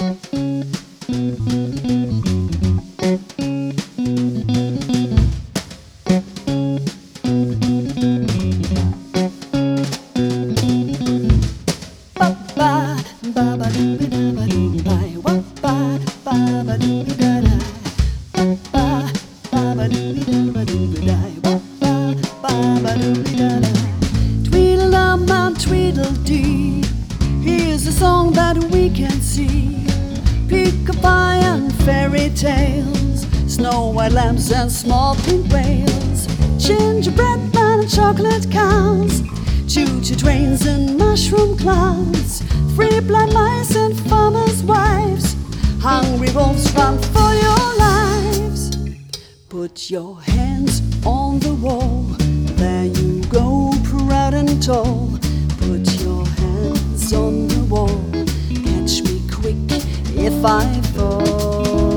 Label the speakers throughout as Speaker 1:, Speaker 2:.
Speaker 1: Tweedledum and Tweedledee, here's a song that we can see. Peek-a-pie and fairy tales, snow white lambs and small pink whales, gingerbread man and chocolate cows, choo-choo trains and mushroom clouds, free blind mice and farmers' wives, hungry wolves run for your lives. Put your hands on the wall, there you go, proud and tall. Put your hands on the wall, catch me quick if I fall.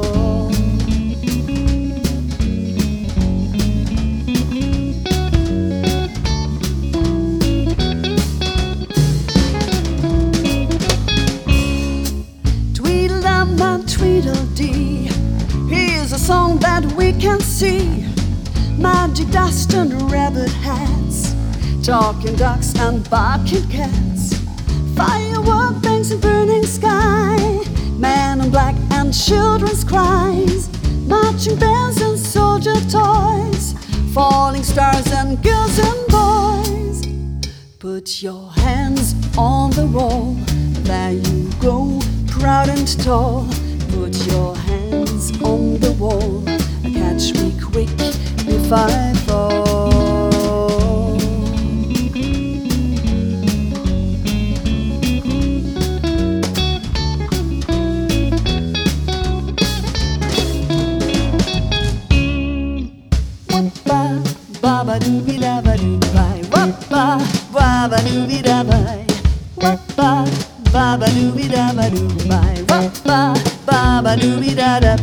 Speaker 1: Tweedledum and Tweedledee, here's a song that we can see. Magic dust and rabbit hats, talking ducks and barking cats, firework banks and burning sky, man in black and children's cries, marching bands and soldier toys, falling stars and girls and boys. Put your hands on the wall, there you go, proud and tall. Put your hands on the wall, catch me quick if I fall. Ba-ba-doo-be-da-ba-doo-bye, ba-ba-ba-ba-doo-be-da-bye, ba-ba-ba-ba-doo-be-da-ba-doo-bye, ba-ba-ba-ba-doo-be-da-da.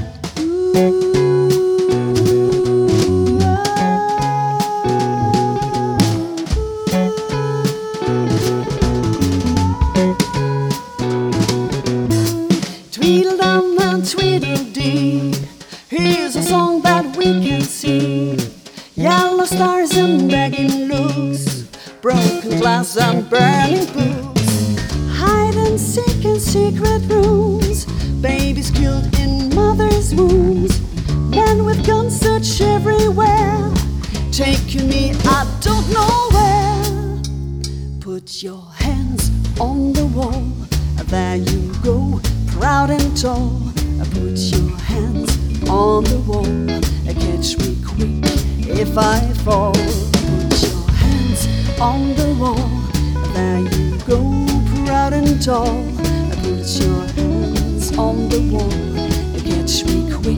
Speaker 1: Tweedledum and Tweedledee, here's a song that we can see. Yellow stars and begging looks, broken glass and burning books, hide and seek in secret rooms, babies killed in mothers' wombs, men with guns search everywhere, taking me I don't know where. Put your hands on the wall, there you go, proud and tall. Put your hands on the wall, catch me quick if I fall. Put your hands on the wall, there you go, proud and tall. Put your hands on the wall, catch me quick